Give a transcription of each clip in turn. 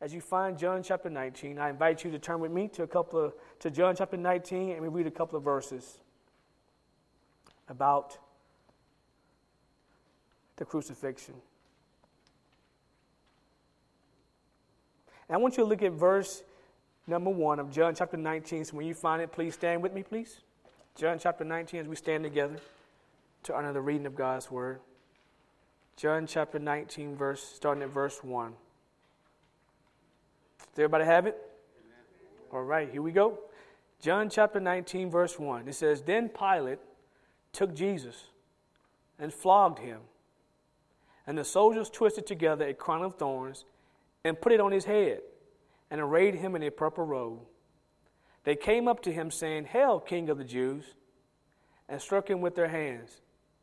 as you find John chapter 19, I invite you to turn with me to John chapter 19, and we read a couple of verses about the crucifixion. And I want you to look at verse number 1 of John chapter 19. So when you find it, please stand with me, please. John chapter 19, as we stand together to honor the reading of God's word. John chapter 19, starting at verse 1. Does everybody have it? All right, here we go. John chapter 19, verse 1. It says, Then Pilate took Jesus and flogged him. And the soldiers twisted together a crown of thorns and put it on his head, and arrayed him in a purple robe. They came up to him, saying, Hail, King of the Jews, and struck him with their hands.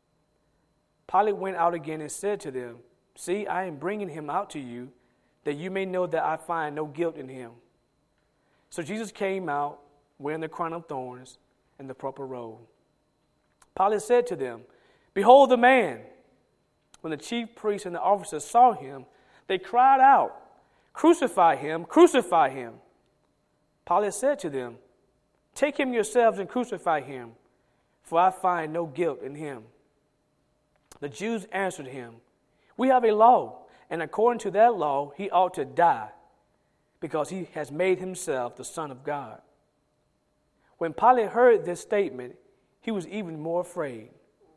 Pilate went out again and said to them, See, I am bringing him out to you, that you may know that I find no guilt in him. So Jesus came out, wearing the crown of thorns and the purple robe. Pilate said to them, Behold the man. When the chief priests and the officers saw him, they cried out, Crucify him, crucify him. Pilate said to them, Take him yourselves and crucify him, for I find no guilt in him. The Jews answered him, We have a law, and according to that law he ought to die, because he has made himself the Son of God. When Pilate heard this statement, he was even more afraid.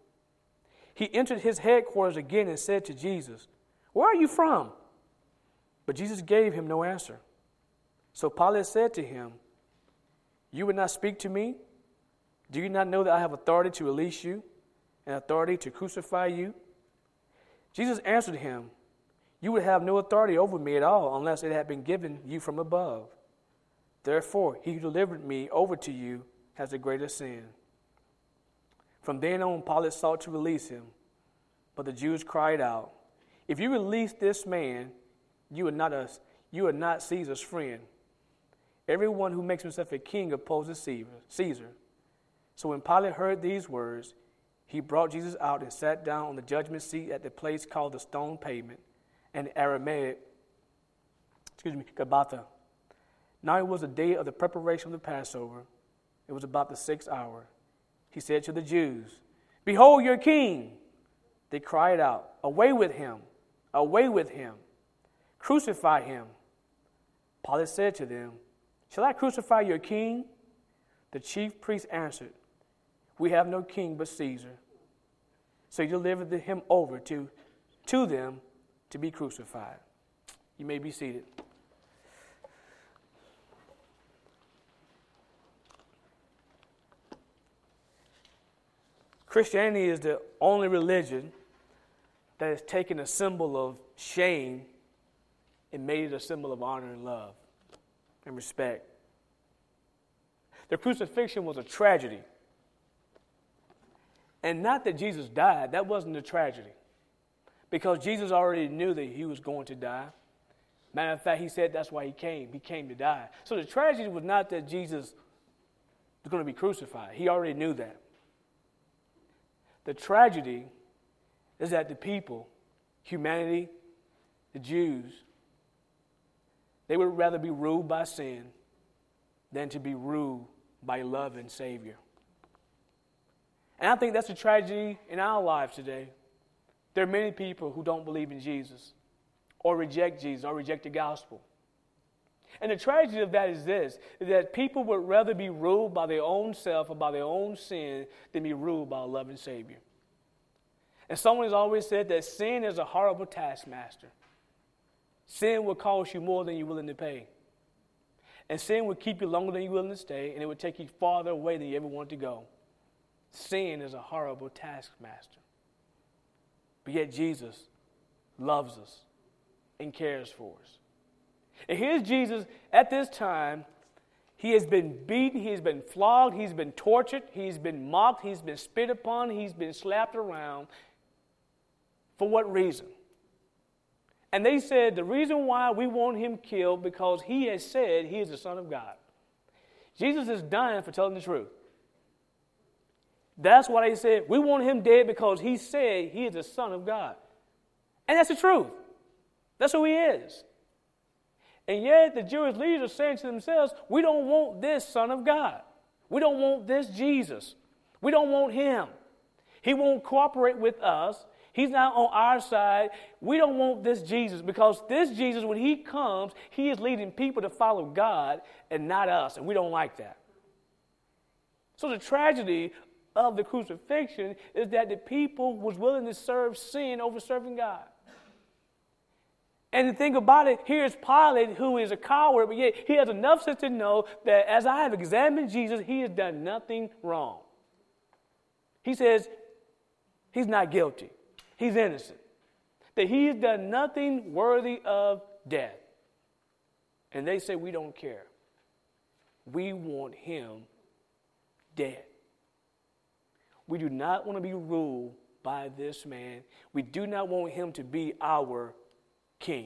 He entered his headquarters again and said to Jesus, Where are you from? But Jesus gave him no answer. So Pilate said to him, You would not speak to me? Do you not know that I have authority to release you and authority to crucify you? Jesus answered him, You would have no authority over me at all unless it had been given you from above. Therefore, he who delivered me over to you has the greater sin. From then on, Pilate sought to release him, but the Jews cried out, If you release this man, you are not Caesar's friend. Everyone who makes himself a king opposes Caesar. So when Pilate heard these words, he brought Jesus out and sat down on the judgment seat at the place called the Stone Pavement, and Aramaic, Gabbatha. Now it was the day of the preparation of the Passover. It was about the 6th hour. He said to the Jews, Behold your king! They cried out, Away with him! Away with him! Crucify him! Pilate said to them, Shall I crucify your king? The chief priests answered, We have no king but Caesar. So he delivered him over to them to be crucified. You may be seated. Christianity is the only religion that has taken a symbol of shame and made it a symbol of honor and love and respect. The crucifixion was a tragedy. And not that Jesus died, that wasn't a tragedy. Because Jesus already knew that he was going to die. Matter of fact, he said that's why he came. He came to die. So the tragedy was not that Jesus was going to be crucified. He already knew that. The tragedy is that the people, humanity, the Jews, they would rather be ruled by sin than to be ruled by a loving Savior. And I think that's a tragedy in our lives today. There are many people who don't believe in Jesus or reject Jesus or reject the gospel. And the tragedy of that is this, is that people would rather be ruled by their own self or by their own sin than be ruled by a loving Savior. And someone has always said that sin is a horrible taskmaster. Sin will cost you more than you're willing to pay. And sin will keep you longer than you're willing to stay, and it will take you farther away than you ever want to go. Sin is a horrible taskmaster. But yet Jesus loves us and cares for us. And here's Jesus at this time. He has been beaten, he has been flogged, he's been tortured, he's been mocked, he's been spit upon, he's been slapped around. For what reason? And they said the reason why we want him killed because he has said he is the Son of God. Jesus is dying for telling the truth. That's why they said we want him dead because he said he is the Son of God. And that's the truth. That's who he is. And yet the Jewish leaders are saying to themselves, we don't want this Son of God. We don't want this Jesus. We don't want him. He won't cooperate with us. He's not on our side. We don't want this Jesus, because this Jesus, when he comes, he is leading people to follow God and not us, and we don't like that. So the tragedy of the crucifixion is that the people was willing to serve sin over serving God. And the thing about it, here's Pilate, who is a coward, but yet he has enough sense to know that as I have examined Jesus, he has done nothing wrong. He says he's not guilty. He's innocent. That he has done nothing worthy of death. And they say, we don't care. We want him dead. We do not want to be ruled by this man. We do not want him to be our king.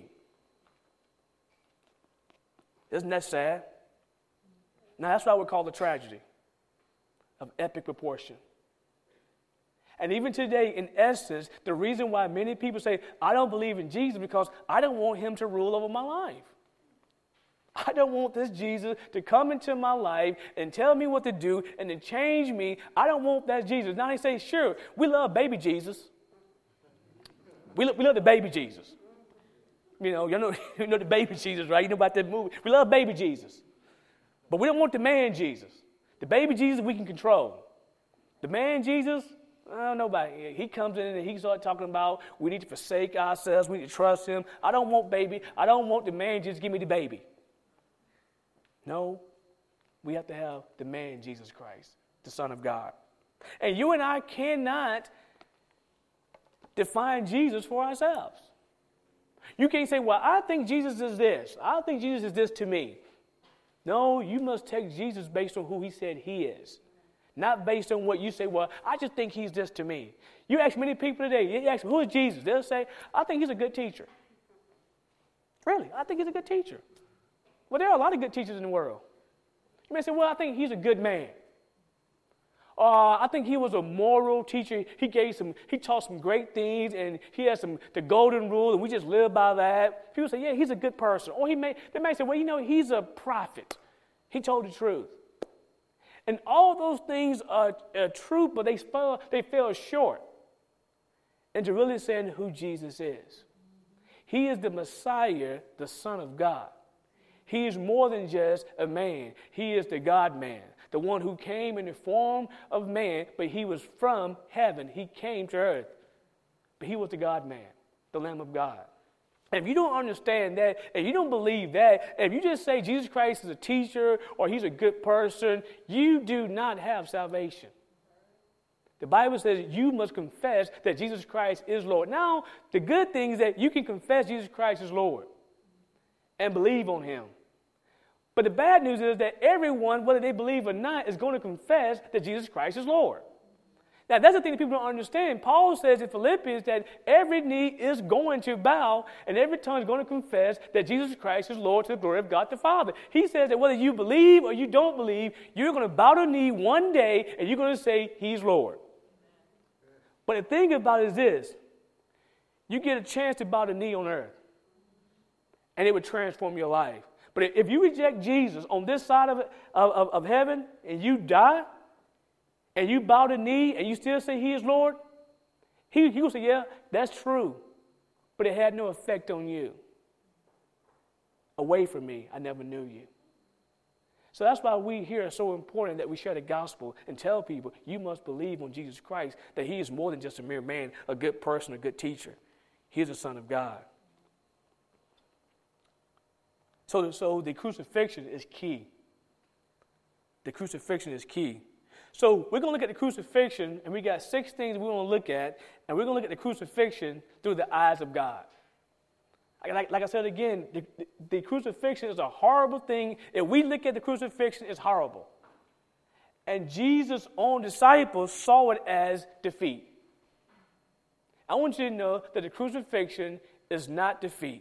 Isn't that sad? Now, that's what I would call the tragedy of epic proportion. And even today, in essence, the reason why many people say, I don't believe in Jesus, because I don't want him to rule over my life. I don't want this Jesus to come into my life and tell me what to do and to change me. I don't want that Jesus. Now they say, sure, we love baby Jesus. We love the baby Jesus. You know the baby Jesus, right? You know about that movie. We love baby Jesus. But we don't want the man Jesus. The baby Jesus we can control. The man Jesus, nobody. He comes in and he starts talking about we need to forsake ourselves. We need to trust him. I don't want baby. I don't want the man Jesus. Give me the baby. No, we have to have the man Jesus Christ, the Son of God. And you and I cannot define Jesus for ourselves. You can't say, well, I think Jesus is this. I think Jesus is this to me. No, you must take Jesus based on who he said he is. Not based on what you say, well, I just think he's this to me. You ask many people today, you ask them, who is Jesus? They'll say, I think he's a good teacher. Really, I think he's a good teacher. Well, there are a lot of good teachers in the world. You may say, well, I think he's a good man. I think he was a moral teacher. He taught some great things, and he has the golden rule, and we just live by that. People say, yeah, he's a good person. Or they may say, well, he's a prophet. He told the truth. And all those things are true, but they fell short into really saying who Jesus is. He is the Messiah, the Son of God. He is more than just a man. He is the God-man, the one who came in the form of man, but he was from heaven. He came to earth, but he was the God-man, the Lamb of God. And if you don't understand that, and you don't believe that, and if you just say Jesus Christ is a teacher or he's a good person, you do not have salvation. The Bible says you must confess that Jesus Christ is Lord. Now, the good thing is that you can confess Jesus Christ is Lord and believe on him. But the bad news is that everyone, whether they believe or not, is going to confess that Jesus Christ is Lord. Now, that's the thing that people don't understand. Paul says in Philippians that every knee is going to bow and every tongue is going to confess that Jesus Christ is Lord to the glory of God the Father. He says that whether you believe or you don't believe, you're going to bow the knee one day and you're going to say he's Lord. But the thing about it is this. You get a chance to bow the knee on earth, and it would transform your life. But if you reject Jesus on this side of heaven and you die and you bow the knee and you still say he is Lord, he will say, yeah, that's true. But it had no effect on you. Away from me, I never knew you. So that's why we here are so important that we share the gospel and tell people you must believe on Jesus Christ, that he is more than just a mere man, a good person, a good teacher. He is the Son of God. So the crucifixion is key. The crucifixion is key. So we're going to look at the crucifixion, and we got 6 things we want to look at, and we're going to look at the crucifixion through the eyes of God. Like I said again, the crucifixion is a horrible thing. If we look at the crucifixion, it's horrible. And Jesus' own disciples saw it as defeat. I want you to know that the crucifixion is not defeat.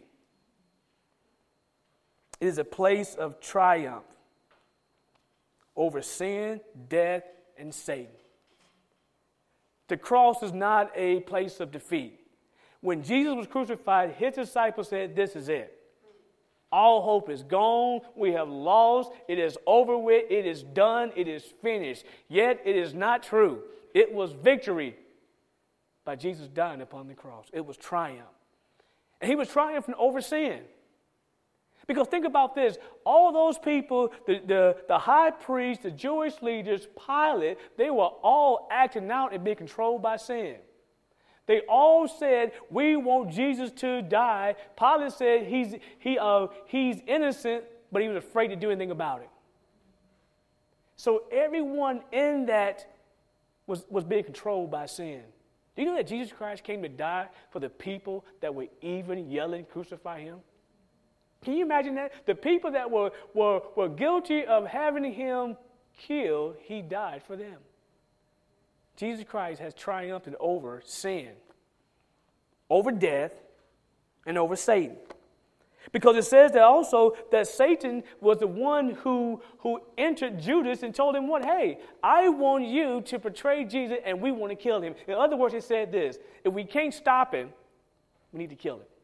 It is a place of triumph over sin, death, and Satan. The cross is not a place of defeat. When Jesus was crucified, his disciples said, this is it. All hope is gone. We have lost. It is over with. It is done. It is finished. Yet it is not true. It was victory by Jesus dying upon the cross. It was triumph. And he was triumphing over sin. Because think about this. All those people, the high priest, the Jewish leaders, Pilate, they were all acting out and being controlled by sin. They all said, we want Jesus to die. Pilate said he's innocent, but he was afraid to do anything about it. So everyone in that was being controlled by sin. Do you know that Jesus Christ came to die for the people that were even yelling, crucify him? Can you imagine that? The people that were guilty of having him killed, he died for them. Jesus Christ has triumphed over sin, over death, and over Satan. Because it says that also that Satan was the one who entered Judas and told him what? Hey, I want you to betray Jesus and we want to kill him. In other words, he said this: if we can't stop him, we need to kill him.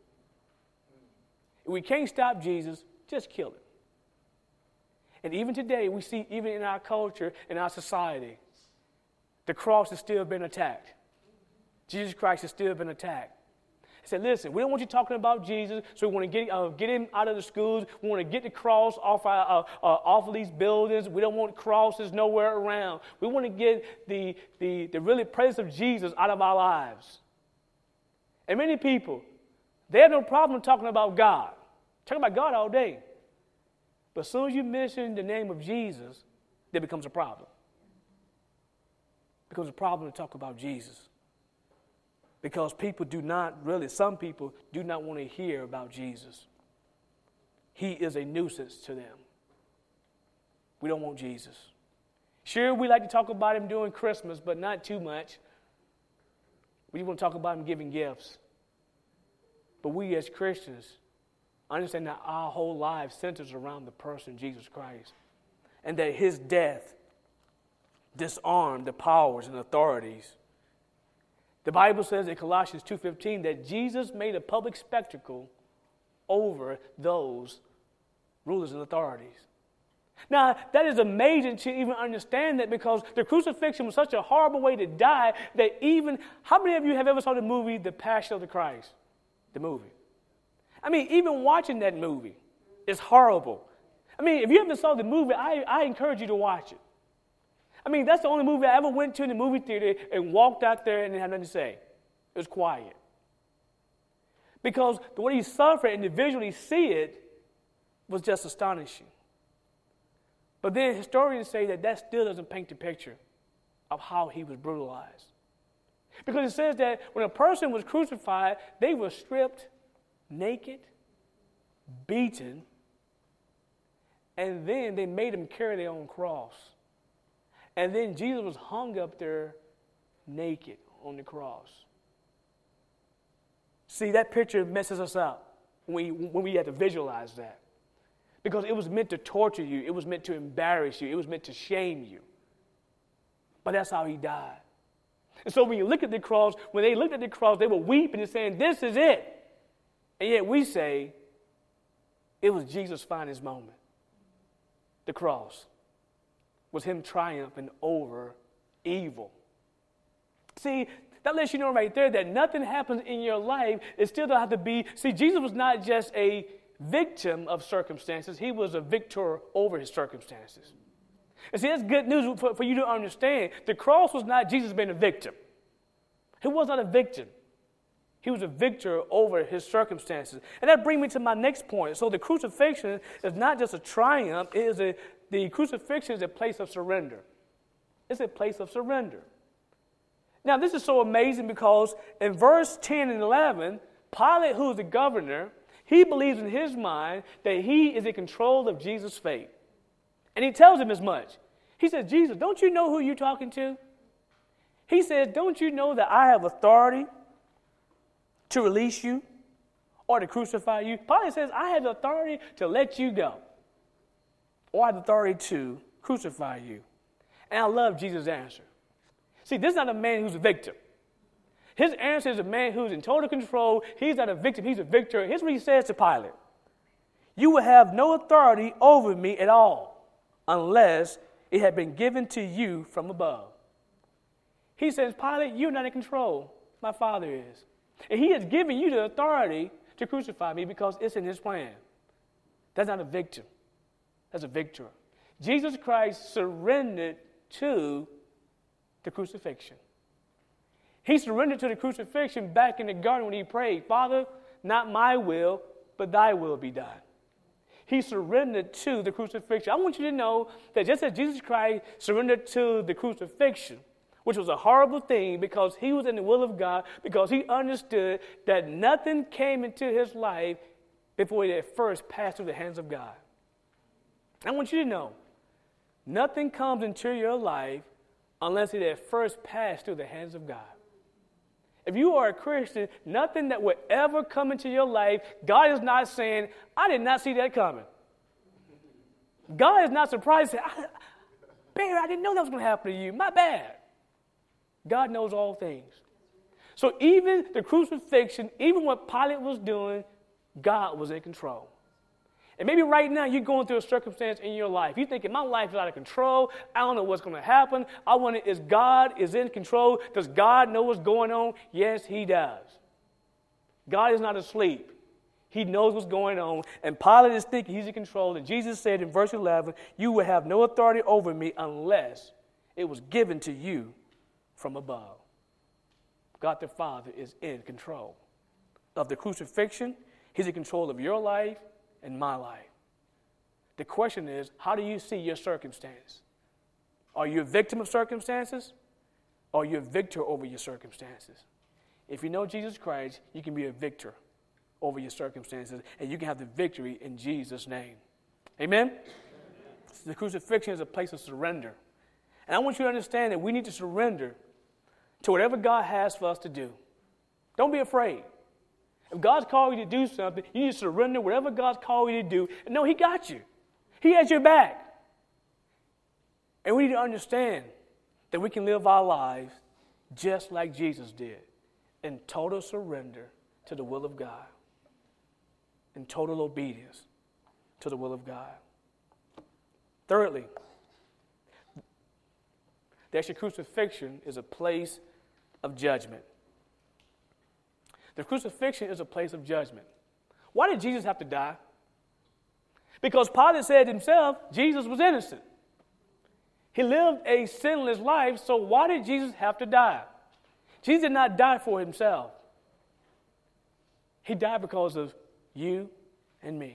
If we can't stop Jesus, just kill him. And even today, we see, even in our culture, in our society, the cross has still been attacked. Jesus Christ has still been attacked. He said, listen, we don't want you talking about Jesus, so we want to get him out of the schools. We want to get the cross off of these buildings. We don't want crosses nowhere around. We want to get the really presence of Jesus out of our lives. And many people, they have no problem talking about God. Talking about God all day. But as soon as you mention the name of Jesus, there becomes a problem. It becomes a problem to talk about Jesus. Because some people do not want to hear about Jesus. He is a nuisance to them. We don't want Jesus. Sure, we like to talk about him during Christmas, but not too much. We want to talk about him giving gifts. But we as Christians understand that our whole life centers around the person Jesus Christ, and that his death disarmed the powers and authorities. The Bible says in Colossians 2:15 that Jesus made a public spectacle over those rulers and authorities. Now, that is amazing to even understand that, because the crucifixion was such a horrible way to die that even, how many of you have ever saw the movie The Passion of the Christ? The movie. I mean, even watching that movie is horrible. I mean, if you haven't saw the movie, I encourage you to watch it. I mean, that's the only movie I ever went to in the movie theater and walked out there and didn't have nothing to say. It was quiet. Because the way he suffered and to visually see it was just astonishing. But then historians say that still doesn't paint the picture of how he was brutalized. Because it says that when a person was crucified, they were stripped naked, beaten, and then they made them carry their own cross. And then Jesus was hung up there naked on the cross. See, that picture messes us up when we have to visualize that. Because it was meant to torture you. It was meant to embarrass you. It was meant to shame you. But that's how he died. And so when you look at the cross, when they looked at the cross, they were weeping and saying, this is it. And yet we say, it was Jesus' finest moment. The cross was him triumphing over evil. See, that lets you know right there that nothing happens in your life. It still don't have to be. See, Jesus was not just a victim of circumstances. He was a victor over his circumstances. And see, that's good news for you to understand. The cross was not Jesus being a victim. He was not a victim. He was a victor over his circumstances. And that brings me to my next point. So the crucifixion is not just a triumph. The crucifixion is a place of surrender. It's a place of surrender. Now, this is so amazing because in verse 10 and 11, Pilate, who is the governor, he believes in his mind that he is in control of Jesus' fate. And he tells him as much. He says, Jesus, don't you know who you're talking to? He says, don't you know that I have authority to release you or to crucify you? Pilate says, I have authority to let you go, or I have authority to crucify you. And I love Jesus' answer. See, this is not a man who's a victim. His answer is a man who's in total control. He's not a victim. He's a victor. Here's what he says to Pilate. you will have no authority over me at all, unless it had been given to you from above. He says, Pilate, you're not in control. My Father is. And he has given you the authority to crucify me because it's in his plan. That's not a victim. That's a victor. Jesus Christ surrendered to the crucifixion. He surrendered to the crucifixion back in the garden when he prayed, Father, not my will, but thy will be done. He surrendered to the crucifixion. I want you to know that just as Jesus Christ surrendered to the crucifixion, which was a horrible thing because he was in the will of God, because he understood that nothing came into his life before it had first passed through the hands of God. I want you to know, nothing comes into your life unless it had first passed through the hands of God. If you are a Christian, nothing that would ever come into your life, God is not saying, I did not see that coming. God is not surprised. Barry, I didn't know that was going to happen to you. My bad. God knows all things. So even the crucifixion, even what Pilate was doing, God was in control. And maybe right now you're going through a circumstance in your life. You're thinking, my life is out of control. I don't know what's going to happen. I wonder, is God in control? Does God know what's going on? Yes, he does. God is not asleep. He knows what's going on. And Pilate is thinking he's in control. And Jesus said in verse 11, you will have no authority over me unless it was given to you from above. God the Father is in control of the crucifixion. He's in control of your life and my life. The question is, how do you see your circumstance? Are you a victim of circumstances? Or are you a victor over your circumstances? If you know Jesus Christ, you can be a victor over your circumstances, and you can have the victory in Jesus' name. Amen? Amen. The crucifixion is a place of surrender. And I want you to understand that we need to surrender to whatever God has for us to do. Don't be afraid. If God's called you to do something, you need to surrender whatever God's called you to do. And know he got you. He has your back. And we need to understand that we can live our lives just like Jesus did, in total surrender to the will of God, in total obedience to the will of God. Thirdly, the actual crucifixion is a place of judgment. The crucifixion is a place of judgment. Why did Jesus have to die? Because Pilate said himself, Jesus was innocent. He lived a sinless life, so why did Jesus have to die? Jesus did not die for himself. He died because of you and me.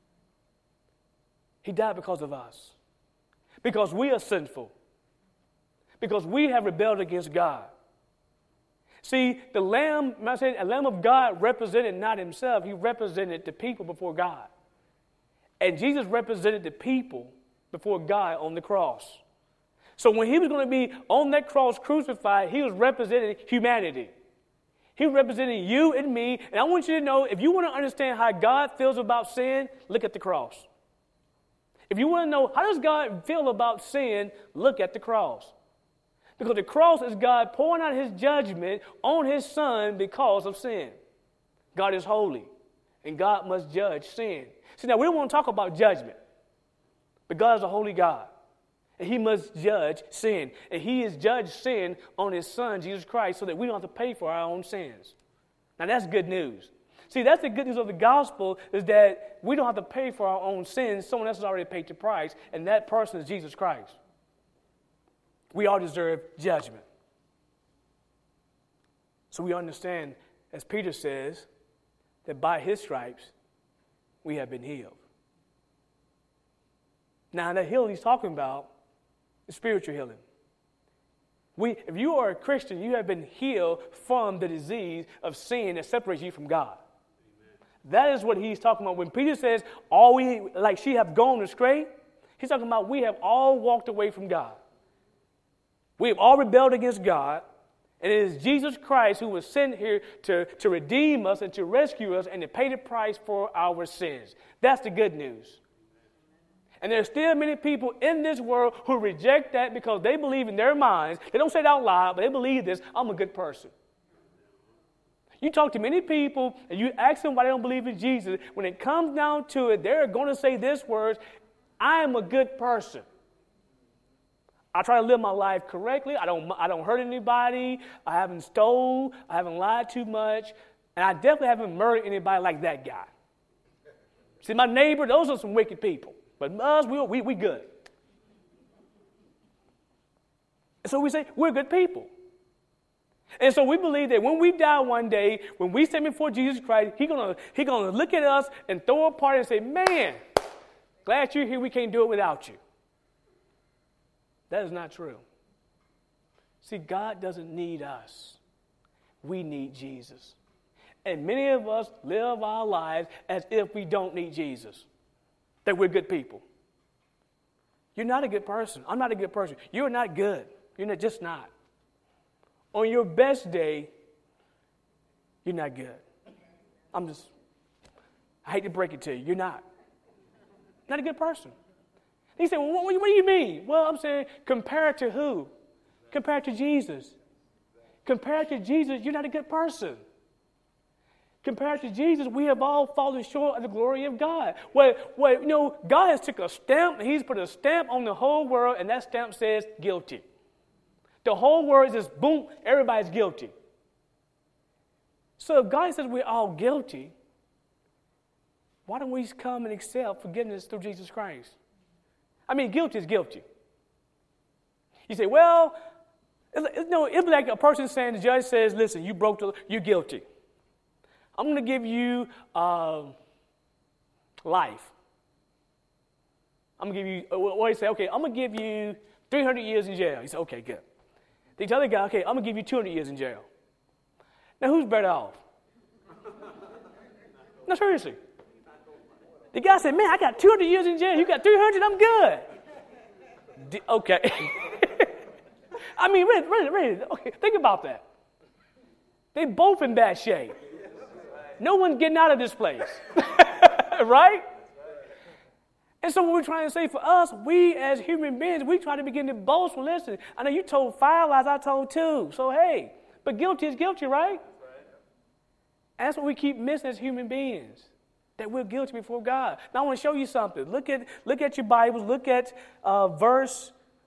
He died because of us. Because we are sinful. Because we have rebelled against God. See, the Lamb, when I say a Lamb of God represented not himself, he represented the people before God. And Jesus represented the people before God on the cross. So when he was going to be on that cross crucified, he was representing humanity. He was representing you and me. And I want you to know, if you want to understand how God feels about sin, look at the cross. If you want to know, how does God feel about sin, look at the cross. Because the cross is God pouring out his judgment on his son because of sin. God is holy, and God must judge sin. See, now we don't want to talk about judgment, but God is a holy God, and he must judge sin. And he has judged sin on his son, Jesus Christ, so that we don't have to pay for our own sins. Now that's good news. See, that's the good news of the gospel, is that we don't have to pay for our own sins. Someone else has already paid the price, and that person is Jesus Christ. We all deserve judgment. So we understand, as Peter says, that by his stripes we have been healed. Now, that healing he's talking about is spiritual healing. If you are a Christian, you have been healed from the disease of sin that separates you from God. Amen. That is what he's talking about. When Peter says, all we, like she have gone astray, he's talking about we have all walked away from God. We have all rebelled against God, and it is Jesus Christ who was sent here to redeem us and to rescue us and to pay the price for our sins. That's the good news. And there are still many people in this world who reject that because they believe in their minds. They don't say it out loud, but they believe this: I'm a good person. You talk to many people and you ask them why they don't believe in Jesus. When it comes down to it, they're going to say this words, I am a good person. I try to live my life correctly. I don't hurt anybody. I haven't stole. I haven't lied too much. And I definitely haven't murdered anybody like that guy. See, my neighbor, those are some wicked people. But us, we good. And so we say, we're good people. And so we believe that when we die one day, when we stand before Jesus Christ, He's gonna look at us and throw a party and say, man, glad you're here. We can't do it without you. That is not true. See, God doesn't need us. We need Jesus. And many of us live our lives as if we don't need Jesus, that we're good people. You're not a good person. I'm not a good person. You're not good. You're just not. On your best day, you're not good. I hate to break it to you. You're not. Not a good person. He said, well, what do you mean? Well, I'm saying, compared to who? Compared to Jesus. Compared to Jesus, you're not a good person. Compared to Jesus, we have all fallen short of the glory of God. God has took a stamp, and He's put a stamp on the whole world, and that stamp says guilty. The whole world is just, boom, everybody's guilty. So if God says we're all guilty, why don't we come and accept forgiveness through Jesus Christ? I mean, guilty is guilty. You say, well, it's like a person saying, the judge says, listen, you're guilty. I'm going to give you life. I'm going to give you, or he say, okay, I'm going to give you 300 years in jail. He said, okay, good. They tell the guy, okay, I'm going to give you 200 years in jail. Now, who's better off? No, seriously. The guy said, man, I got 200 years in jail. You got 300, I'm good. Okay. I mean, really. Okay, think about that. They both in bad shape. No one's getting out of this place. Right? And so what we're trying to say for us, we as human beings, we try to begin to boast. Well, listen, I know you told 5 lies, I told 2. So, hey, but guilty is guilty, right? And that's what we keep missing as human beings, that we're guilty before God. Now, I want to show you something. Look at your Bibles. Look at verse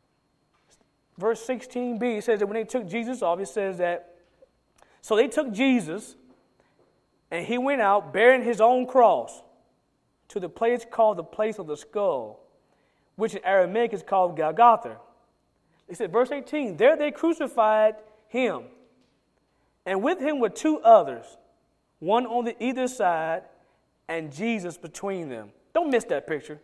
16b. It says that when they took Jesus off, it says that, so they took Jesus, and He went out bearing His own cross to the place called the place of the skull, which in Aramaic is called Golgotha. It said, verse 18, there they crucified Him, and with Him were 2 others, one on either side, and Jesus between them. Don't miss that picture.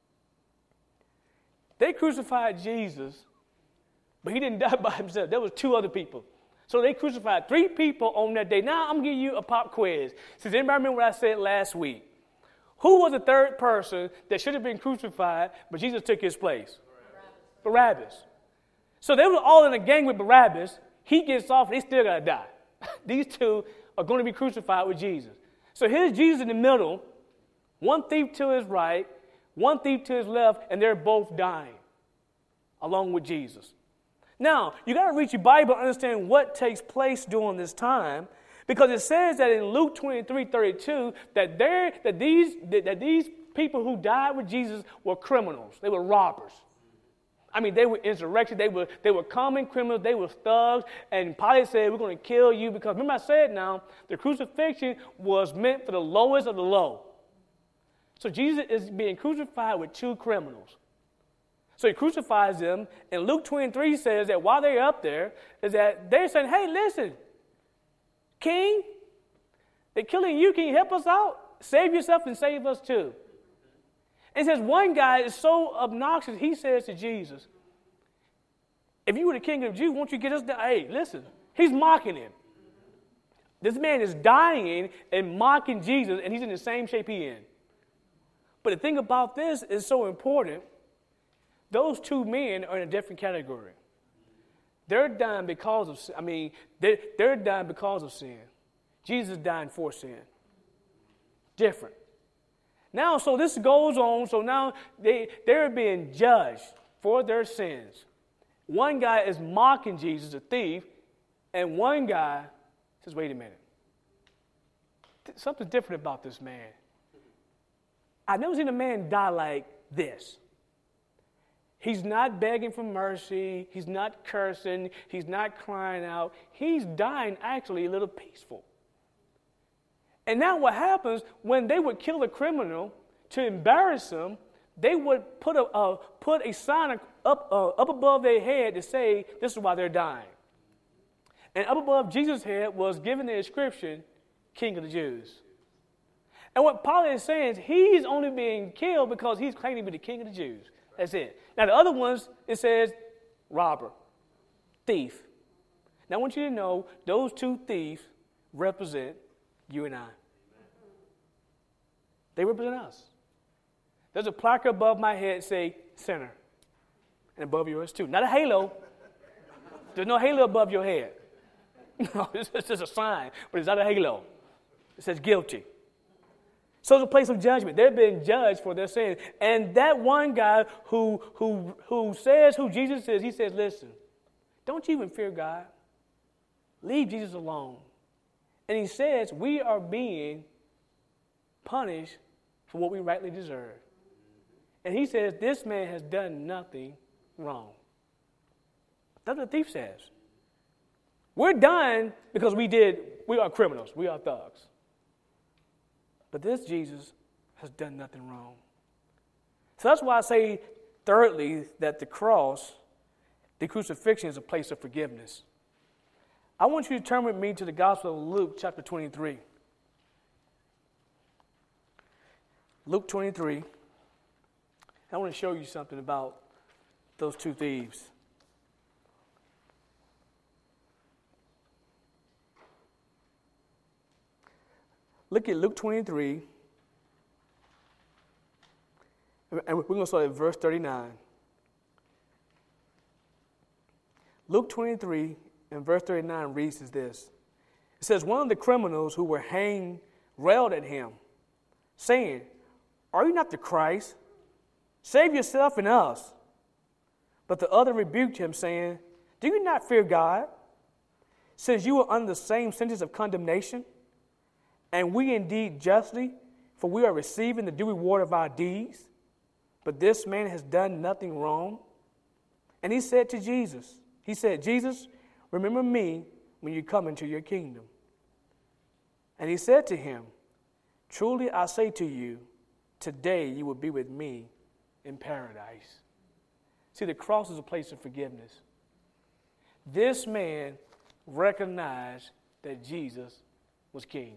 They crucified Jesus, but He didn't die by Himself. There was 2 other people. So they crucified 3 people on that day. Now I'm going to give you a pop quiz. Does anybody remember what I said last week? Who was the 3rd person that should have been crucified, but Jesus took his place? Barabbas. So they were all in a gang with Barabbas. He gets off, and they still got to die. These 2 are going to be crucified with Jesus. So here's Jesus in the middle, 1 thief to his right, 1 thief to his left, and they're both dying along with Jesus. Now, you got to read your Bible and understand what takes place during this time, because it says that in Luke 23:32 that these people who died with Jesus were criminals. They were robbers. I mean, they were insurrection. They were common criminals. They were thugs. And Pilate said, we're going to kill you because, remember I said now, the crucifixion was meant for the lowest of the low. So Jesus is being crucified with 2 criminals. So He crucifies them. And Luke 23 says that while they're up there, is that they're saying, hey, listen, King, they're killing you. Can you help us out? Save yourself and save us too. And it says one guy is so obnoxious, he says to Jesus, if you were the king of the Jews, won't you get us down? Hey, listen, he's mocking Him. This man is dying and mocking Jesus, and he's in the same shape he's in. But the thing about this is so important. Those 2 men are in a different category. They're dying because of, they're dying because of sin. Jesus is dying for sin. Different. Now, so this goes on. So now they're being judged for their sins. One guy is mocking Jesus, a thief, and one guy says, wait a minute. something different about this man. I've never seen a man die like this. He's not begging for mercy. He's not cursing. He's not crying out. He's dying actually a little peaceful. And now what happens when they would kill a criminal to embarrass him, they would put a sign up above their head to say, this is why they're dying. And up above Jesus' head was given the inscription, King of the Jews. And what Pilate is saying is he's only being killed because he's claiming to be the King of the Jews. That's it. Now the other ones, it says robber, thief. Now I want you to know those two thieves represent you and I. They represent us. There's a placard above my head say sinner. And above yours too. Not a halo. There's no halo above your head. No, it's just a sign, but it's not a halo. It says guilty. So it's a place of judgment. They're being judged for their sins. And that one guy who says who Jesus is, he says, listen, don't you even fear God. Leave Jesus alone. And he says we are being punished for what we rightly deserve. And he says this man has done nothing wrong. That's what the thief says. We're done because we are criminals. We are thugs. But this Jesus has done nothing wrong. So that's why I say, thirdly, that the cross, the crucifixion, is a place of forgiveness. I want you to turn with me to the Gospel of Luke, chapter 23. Luke 23. I want to show you something about those two thieves. Look at Luke 23, and we're going to start at verse 39. Luke 23 and verse 39 reads as this. It says, one of the criminals who were hanged railed at him, saying, are you not the Christ? Save yourself and us. But the other rebuked him, saying, do you not fear God, since you are under the same sentence of condemnation? And we indeed justly, for we are receiving the due reward of our deeds. But this man has done nothing wrong. And he said to Jesus, Jesus, remember me when you come into your kingdom. And he said to him, truly I say to you, today you will be with me in paradise. See, the cross is a place of forgiveness. This man recognized that Jesus was king.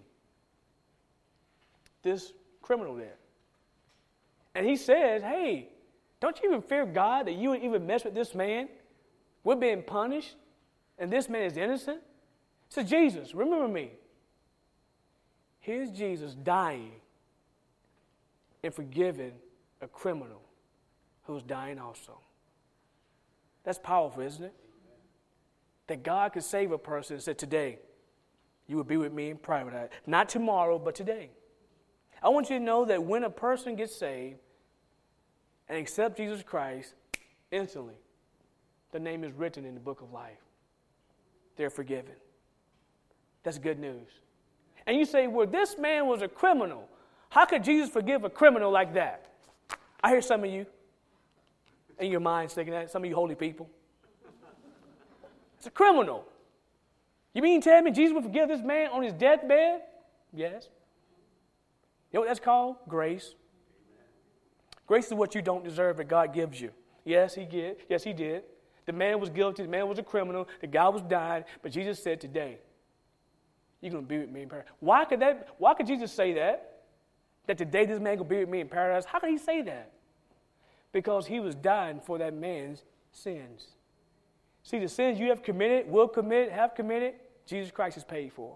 This criminal there. And he says, hey, don't you even fear God that you would even mess with this man? We're being punished, and this man is innocent. He says, Jesus, remember me. Here's Jesus dying and forgiving a criminal who's dying also. That's powerful, isn't it? That God could save a person and say, today, you will be with me in paradise. Not tomorrow, but today. I want you to know that when a person gets saved and accepts Jesus Christ, instantly, the name is written in the book of life. They're forgiven. That's good news. And you say, well, this man was a criminal. How could Jesus forgive a criminal like that? I hear some of you in your minds thinking that, some of you holy people. It's a criminal. You mean tell me Jesus would forgive this man on his deathbed? Yes. You know what that's called? Grace. Grace is what you don't deserve that God gives you. Yes, he did. Yes, he did. The man was guilty. The man was a criminal. The guy was dying. But Jesus said, today, you're going to be with me in paradise. Why could Jesus say that? That today this man will be with me in paradise? How could he say that? Because he was dying for that man's sins. See, the sins you have committed, will commit, have committed, Jesus Christ has paid for.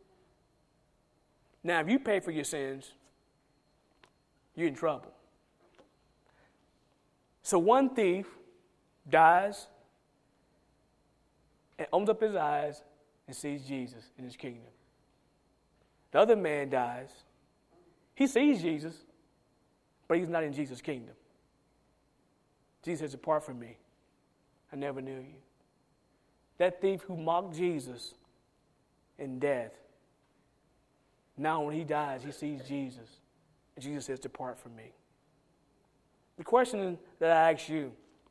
Now, if you pay for your sins, you're in trouble. So one thief dies and opens up his eyes and sees Jesus in his kingdom. The other man dies. He sees Jesus, but he's not in Jesus' kingdom. Jesus says, depart from me. I never knew you. That thief who mocked Jesus in death Now when he dies, he sees Jesus. And Jesus says, depart from me. The question that I ask you,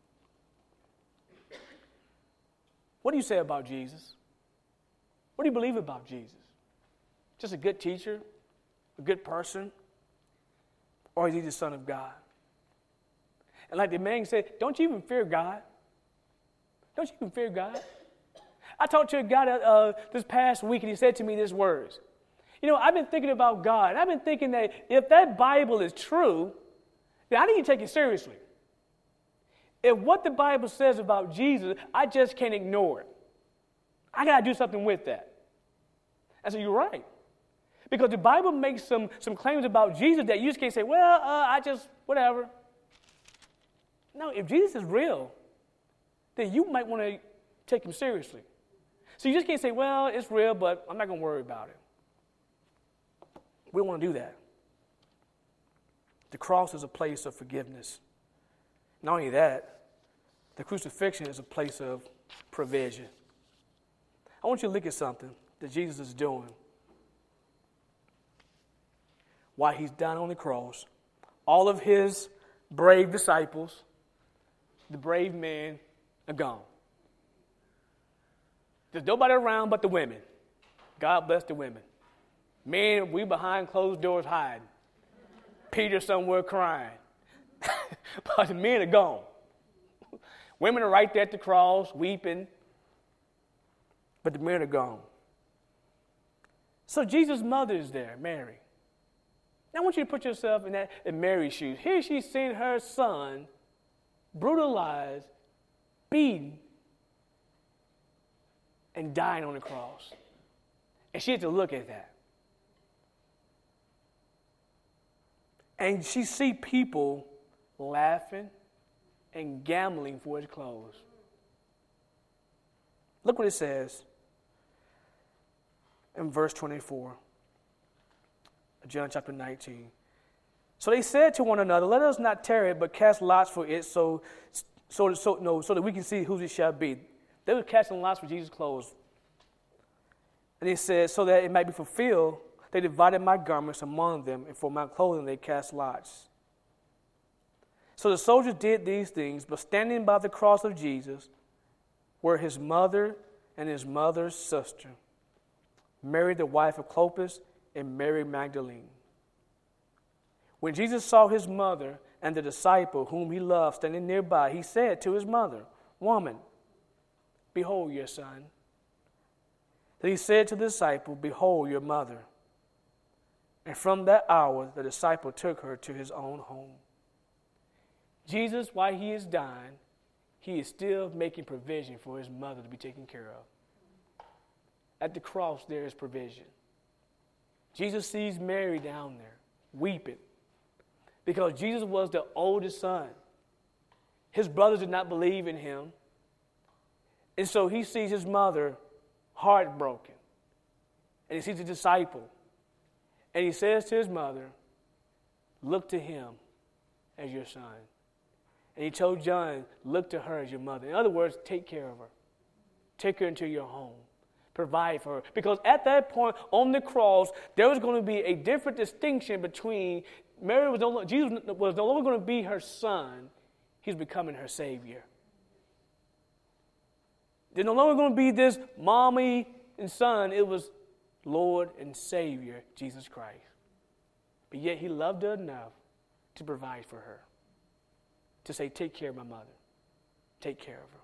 what do you say about Jesus? What do you believe about Jesus? Just a good teacher? A good person? Or is he the Son of God? And like the man said, don't you even fear God? Don't you even fear God? I talked to a guy this past week, and he said to me these words. You know, I've been thinking about God, and I've been thinking that if that Bible is true, then I need to take it seriously. If what the Bible says about Jesus, I just can't ignore it. I got to do something with that. I said, you're right. Because the Bible makes some claims about Jesus that you just can't say, well, I just, whatever. No, if Jesus is real, then you might want to take him seriously. So you just can't say, well, it's real, but I'm not going to worry about it. We don't want to do that. The cross is a place of forgiveness. Not only that, the crucifixion is a place of provision. I want you to look at something that Jesus is doing while he's down on the cross. All of his brave disciples, the brave men, are gone. There's nobody around but the women. God bless the women. Men, we behind closed doors hiding. Peter somewhere crying. But the men are gone. Women are right there at the cross, weeping. But the men are gone. So Jesus' mother is there, Mary. Now I want you to put yourself in Mary's shoes. Here she's seen her son brutalized, beaten, and dying on the cross. And she had to look at that. And she see people laughing and gambling for his clothes. Look what it says in verse 24 of John chapter 19. So they said to one another, let us not tear it, but cast lots for it so that we can see whose it shall be. They were casting lots for Jesus' clothes. And he said, so that it might be fulfilled, they divided my garments among them, and for my clothing they cast lots. So the soldiers did these things, but standing by the cross of Jesus were his mother and his mother's sister, Mary the wife of Clopas, and Mary Magdalene. When Jesus saw his mother and the disciple whom he loved standing nearby, he said to his mother, woman, behold your son. Then he said to the disciple, behold your mother. And from that hour, the disciple took her to his own home. Jesus, while he is dying, he is still making provision for his mother to be taken care of. At the cross, there is provision. Jesus sees Mary down there, weeping, because Jesus was the oldest son. His brothers did not believe in him. And so he sees his mother heartbroken. And he sees the disciple. And he says to his mother, look to him as your son. And he told John, look to her as your mother. In other words, take care of her. Take her into your home. Provide for her. Because at that point on the cross, there was going to be a different distinction between Jesus was no longer going to be her son. He's becoming her Savior. There's no longer going to be this mommy and son. It was Lord and Savior, Jesus Christ. But yet he loved her enough to provide for her. To say, take care of my mother. Take care of her.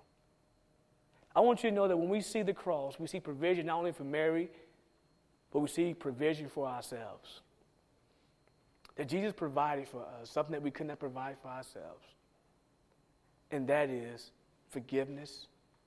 I want you to know that when we see the cross, we see provision not only for Mary, but we see provision for ourselves. That Jesus provided for us something that we could not provide for ourselves. And that is forgiveness.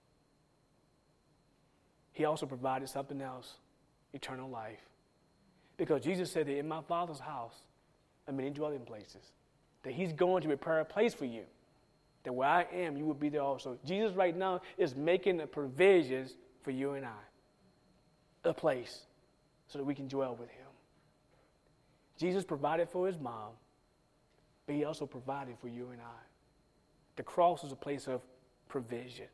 He also provided something else, eternal life. Because Jesus said that in my Father's house are many dwelling places. That he's going to prepare a place for you. That where I am, you will be there also. Jesus right now is making the provisions for you and I. A place so that we can dwell with him. Jesus provided for his mom, but he also provided for you and I. The cross is a place of provision.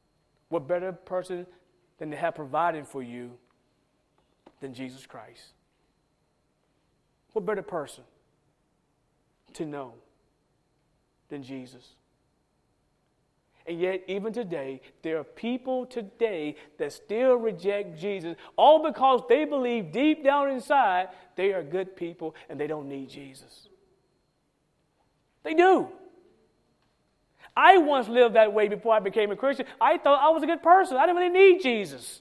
What better person than to have provided for you than Jesus Christ? What better person to know than Jesus? And yet, even today, there are people today that still reject Jesus, all because they believe deep down inside they are good people and they don't need Jesus. They do. I once lived that way before I became a Christian. I thought I was a good person. I didn't really need Jesus.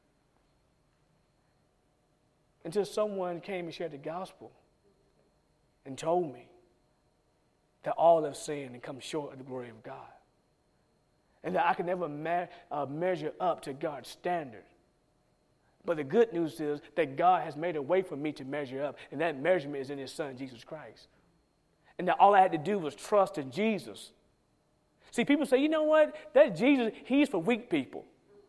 Until someone came and shared the gospel and told me that all have sinned and come short of the glory of God. And that I can never measure up to God's standard. But the good news is that God has made a way for me to measure up. And that measurement is in His Son, Jesus Christ. And that all I had to do was trust in Jesus. See, people say, you know what? That Jesus, He's for weak people.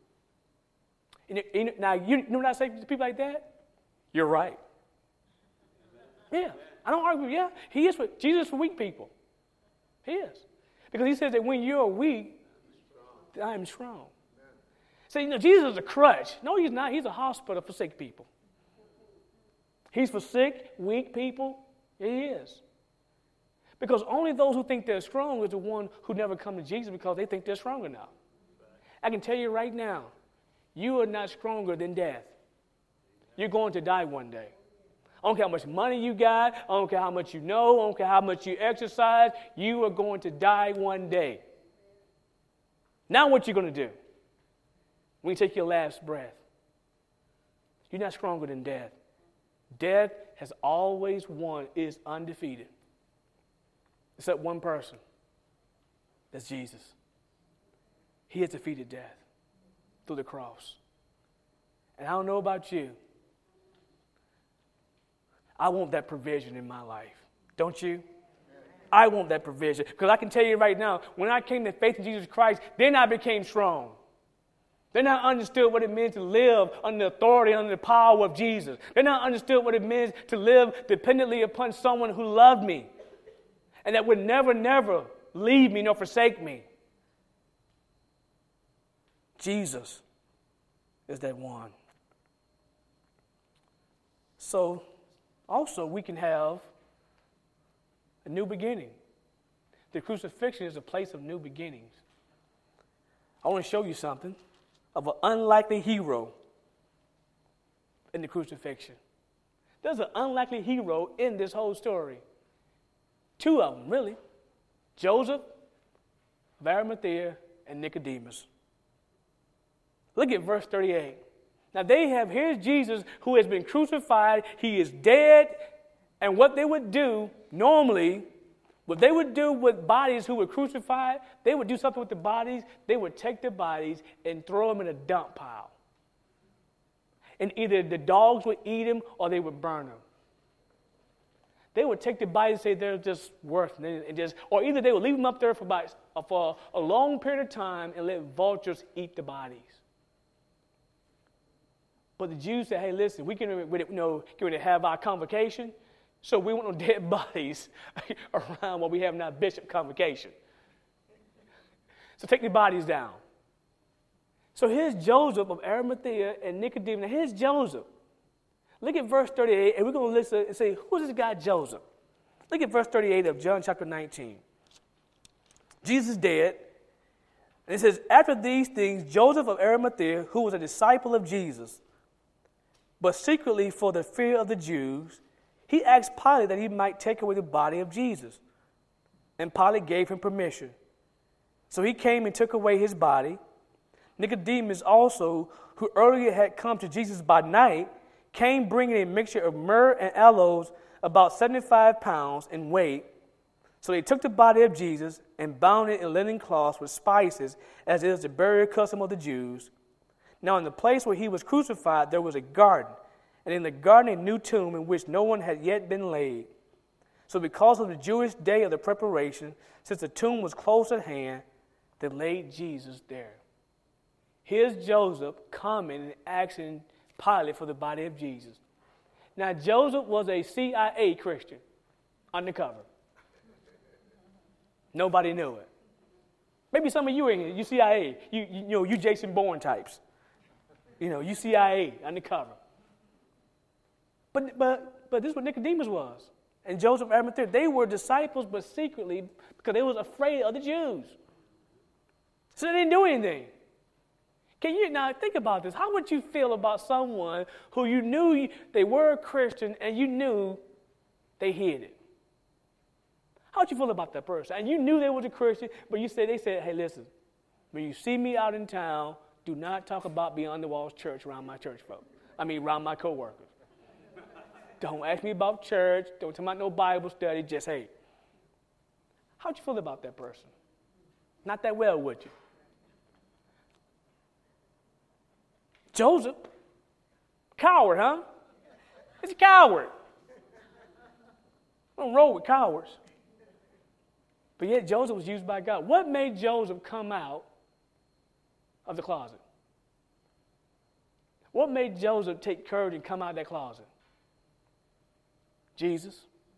Now, you know what I say to people like that? You're right. Yeah, I don't argue with you. Yeah, Jesus is for weak people. He is. Because He says that when you're weak, I am strong. See, Jesus is a crutch. No, He's not. He's a hospital for sick people. He's for sick, weak people. He is. Because only those who think they're strong is the one who never come to Jesus because they think they're strong enough. I can tell you right now, you are not stronger than death. You're going to die one day. I don't care how much money you got. I don't care how much you know. I don't care how much you exercise. You are going to die one day. Now what you going to do when you take your last breath? You're not stronger than death. Death has always won, is undefeated. Except one person. That's Jesus. He has defeated death through the cross. And I don't know about you. I want that provision in my life. Don't you? I want that provision. Because I can tell you right now, when I came to faith in Jesus Christ, then I became strong. Then I understood what it meant to live under the authority, under the power of Jesus. Then I understood what it meant to live dependently upon someone who loved me and that would never, never leave me nor forsake me. Jesus is that one. So, also, we can have a new beginning. The crucifixion is a place of new beginnings. I want to show you something of an unlikely hero in the crucifixion. There's an unlikely hero in this whole story. Two of them, really. Joseph of Arimathea and Nicodemus. Look at verse 38. Now here's Jesus who has been crucified. He is dead. And what they would do normally, what they would do with bodies who were crucified, they would do something with the bodies. They would take the bodies and throw them in a dump pile. And either the dogs would eat them or they would burn them. They would take the bodies and say they're just worthless, or either they would leave them up there for a long period of time and let vultures eat the bodies. But the Jews said, hey, listen, we can get ready to have our convocation, so we want no dead bodies around while we have our bishop convocation. So take the bodies down. So here's Joseph of Arimathea and Nicodemus. Now here's Joseph. Look at verse 38, and we're going to listen and say, who's this guy Joseph? Look at verse 38 of John chapter 19. Jesus is dead. And it says, after these things, Joseph of Arimathea, who was a disciple of Jesus, but secretly for the fear of the Jews, he asked Pilate that he might take away the body of Jesus. And Pilate gave him permission. So he came and took away his body. Nicodemus also, who earlier had come to Jesus by night, came bringing a mixture of myrrh and aloes, about 75 pounds in weight. So they took the body of Jesus and bound it in linen cloths with spices, as is the burial custom of the Jews. Now in the place where he was crucified there was a garden, and in the garden a new tomb in which no one had yet been laid. So because of the Jewish day of the preparation, since the tomb was close at hand, they laid Jesus there. Here's Joseph coming and asking Pilate for the body of Jesus. Now Joseph was a CIA Christian, undercover. Nobody knew it. Maybe some of you in here, you CIA, you Jason Bourne types. You CIA, undercover. But But this is what Nicodemus was. And Joseph of Arimathea, they were disciples, but secretly, because they was afraid of the Jews. So they didn't do anything. Can you now think about this? How would you feel about someone who you knew they were a Christian and you knew they hid it? How would you feel about that person? And you knew they was a Christian, but they said, hey, listen, when you see me out in town, do not talk about Beyond the Walls Church around my church folk. Around my coworkers. Don't ask me about church. Don't talk about no Bible study. Just, hey. How'd you feel about that person? Not that well, would you? Joseph, coward, huh? He's a coward. I don't roll with cowards. But yet Joseph was used by God. What made Joseph come out of the closet? What made Joseph take courage and come out of that closet? Jesus.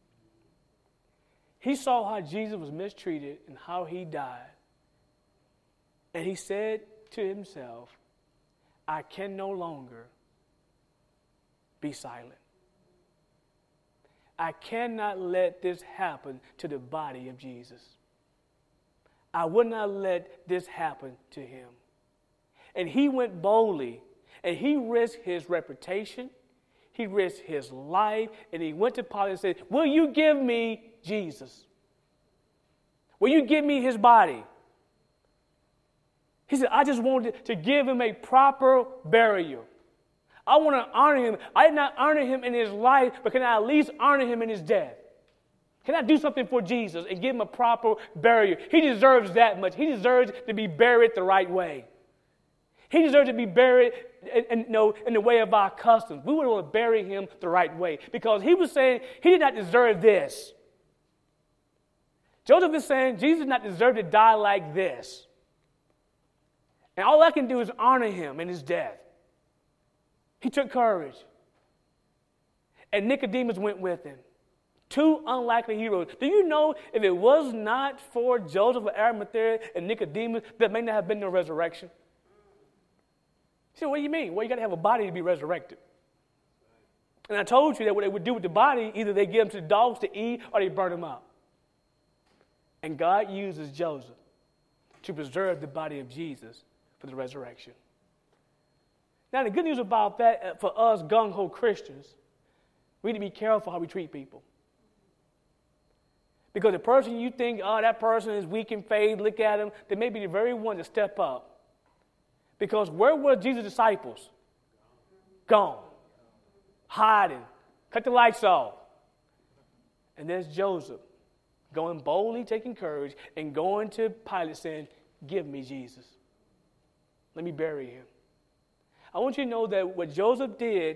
He saw how Jesus was mistreated and how he died. And he said to himself, I can no longer be silent. I cannot let this happen to the body of Jesus. I would not let this happen to him. And he went boldly, and he risked his reputation, he risked his life, and he went to Pilate and said, will you give me Jesus? Will you give me his body? He said, I just wanted to give him a proper burial. I want to honor him. I did not honor him in his life, but can I at least honor him in his death? Can I do something for Jesus and give him a proper burial? He deserves that much. He deserves to be buried the right way. He deserves to be buried in the way of our customs. We would want to bury him the right way because he was saying he did not deserve this. Joseph is saying Jesus did not deserve to die like this. And all I can do is honor him in his death. He took courage. And Nicodemus went with him. Two unlikely heroes. Do you know if it was not for Joseph of Arimathea and Nicodemus, there may not have been no resurrection? You say, what do you mean? Well, you got to have a body to be resurrected. And I told you that what they would do with the body, either they give them to the dogs to eat or they burn them up. And God uses Joseph to preserve the body of Jesus for the resurrection. Now, the good news about that for us gung-ho Christians, we need to be careful how we treat people. Because the person you think, oh, that person is weak in faith, look at him, they may be the very one to step up. Because where were Jesus' disciples? Gone. Hiding. Cut the lights off. And there's Joseph going boldly, taking courage, and going to Pilate saying, give me Jesus. Let me bury him. I want you to know that what Joseph did,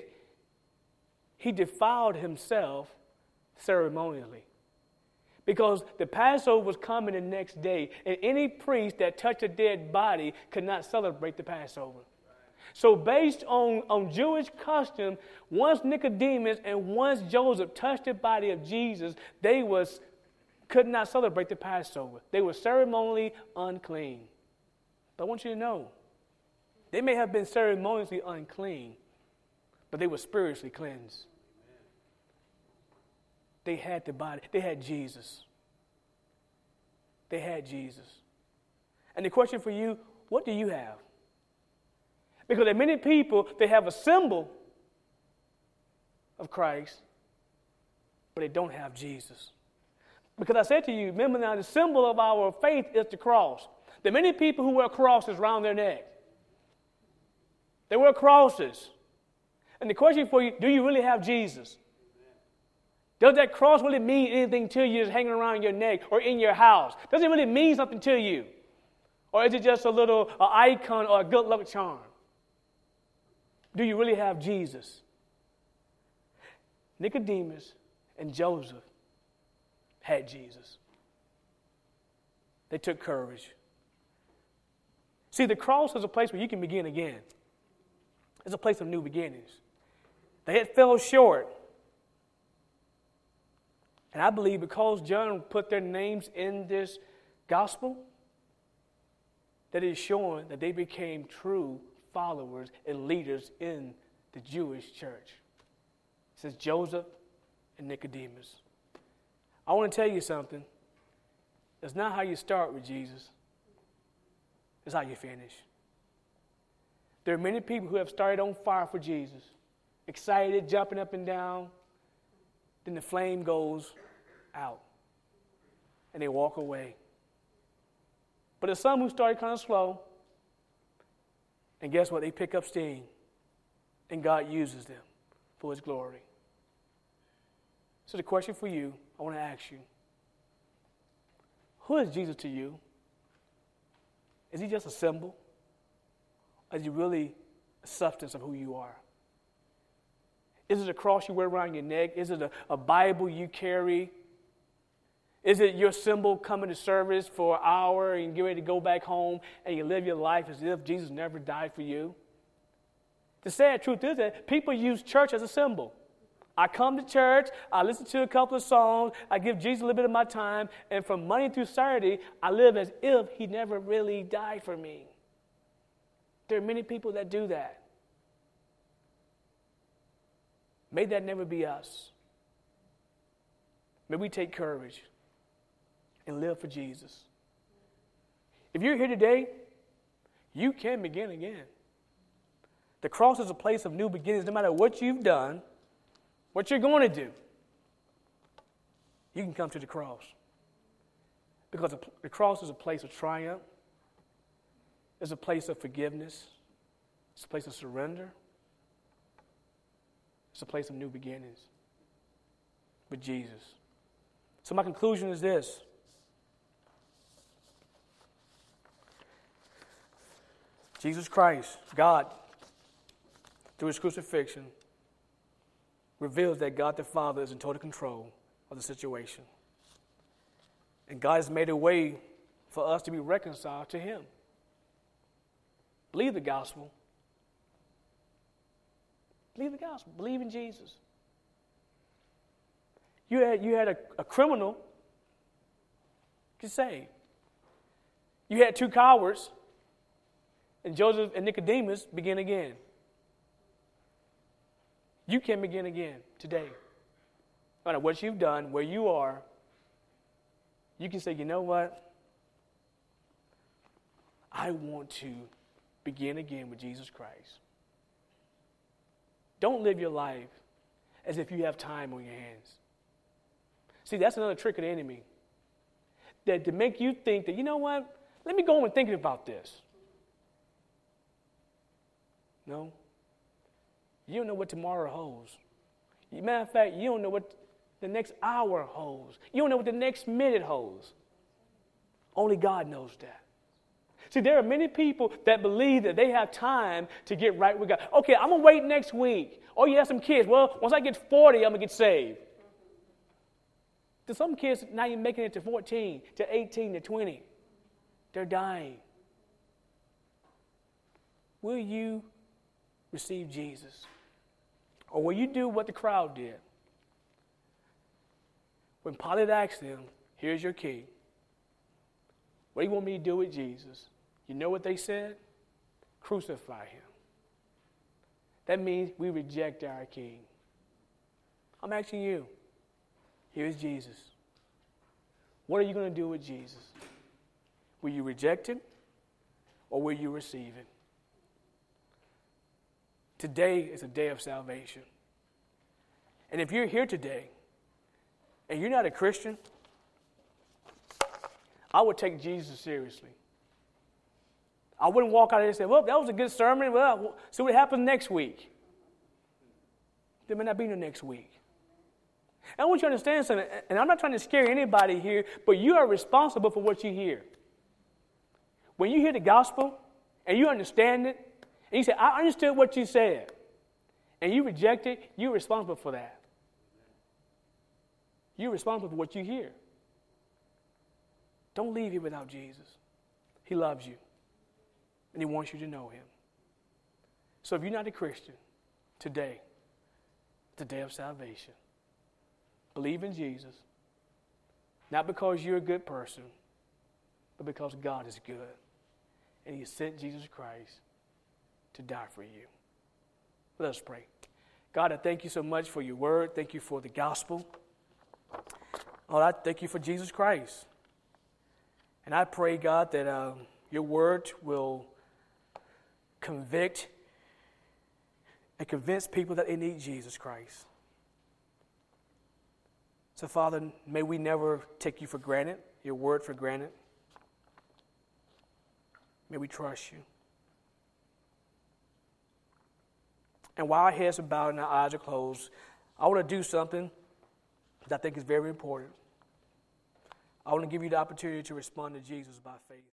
he defiled himself ceremonially. Because the Passover was coming the next day, and any priest that touched a dead body could not celebrate the Passover. So based on Jewish custom, once Nicodemus and once Joseph touched the body of Jesus, they could not celebrate the Passover. They were ceremonially unclean. But I want you to know, they may have been ceremoniously unclean, but they were spiritually cleansed. They had the body. They had Jesus. They had Jesus. And the question for you, what do you have? Because there are many people, they have a symbol of Christ, but they don't have Jesus. Because I said to you, remember now, the symbol of our faith is the cross. There are many people who wear crosses around their neck. They wear crosses. And the question for you, do you really have Jesus? Does that cross really mean anything to you just hanging around your neck or in your house? Does it really mean something to you? Or is it just a little icon or a good luck charm? Do you really have Jesus? Nicodemus and Joseph had Jesus. They took courage. See, the cross is a place where you can begin again. It's a place of new beginnings. They had fell short. And I believe because John put their names in this gospel, that is showing that they became true followers and leaders in the Jewish church. It says Joseph and Nicodemus. I want to tell you something. It's not how you start with Jesus. It's how you finish. There are many people who have started on fire for Jesus, excited, jumping up and down. Then the flame goes out, and they walk away. But there's some who started kind of slow, and guess what? They pick up steam, and God uses them for His glory. So the question for you, I want to ask you, who is Jesus to you? Is He just a symbol? Or is He really a substance of who you are? Is it a cross you wear around your neck? Is it a Bible you carry? Is it your symbol coming to service for an hour and you get ready to go back home and you live your life as if Jesus never died for you? The sad truth is that people use church as a symbol. I come to church, I listen to a couple of songs, I give Jesus a little bit of my time, and from Monday through Saturday, I live as if He never really died for me. There are many people that do that. May that never be us. May we take courage and live for Jesus. If you're here today, you can begin again. The cross is a place of new beginnings. No matter what you've done, what you're going to do, you can come to the cross. Because the cross is a place of triumph. It's a place of forgiveness. It's a place of surrender. It's a place of new beginnings with Jesus. So my conclusion is this. Jesus Christ, God, through His crucifixion, reveals that God the Father is in total control of the situation. And God has made a way for us to be reconciled to Him. Believe the gospel. Believe the gospel. Believe in Jesus. You had a criminal get saved. You had two cowards, and Joseph and Nicodemus begin again. You can begin again today. No matter what you've done, where you are, you can say, you know what? I want to begin again with Jesus Christ. Don't live your life as if you have time on your hands. See, that's another trick of the enemy. That to make you think that, you know what? Let me go home and think about this. No. You don't know what tomorrow holds. Matter of fact, you don't know what the next hour holds. You don't know what the next minute holds. Only God knows that. See, there are many people that believe that they have time to get right with God. Okay, I'm going to wait next week. Oh, you have some kids. Well, once I get 40, I'm going to get saved. There's some kids not even making it to 14, to 18, to 20. They're dying. Will you receive Jesus? Or will you do what the crowd did? When Pilate asked them, here's your king. What do you want me to do with Jesus? You know what they said? Crucify him. That means we reject our king. I'm asking you, here's Jesus. What are you going to do with Jesus? Will you reject him or will you receive him? Today is a day of salvation. And if you're here today and you're not a Christian, I would take Jesus seriously. I wouldn't walk out there and say, well, that was a good sermon. Well, see what happens next week. There may not be no next week. And I want you to understand something, and I'm not trying to scare anybody here, but you are responsible for what you hear. When you hear the gospel and you understand it, and you say, I understood what you said, and you reject it, you're responsible for that. You're responsible for what you hear. Don't leave here without Jesus. He loves you, and he wants you to know him. So if you're not a Christian, today, it's a day of salvation. Believe in Jesus, not because you're a good person, but because God is good, and he sent Jesus Christ to die for you. Let us pray. God, I thank you so much for your word. Thank you for the gospel. Lord, I thank you for Jesus Christ. And I pray, God, that your word will convict and convince people that they need Jesus Christ. So, Father, may we never take you for granted, your word for granted. May we trust you. And while our heads are bowed and our eyes are closed, I want to do something that I think is very important. I want to give you the opportunity to respond to Jesus by faith.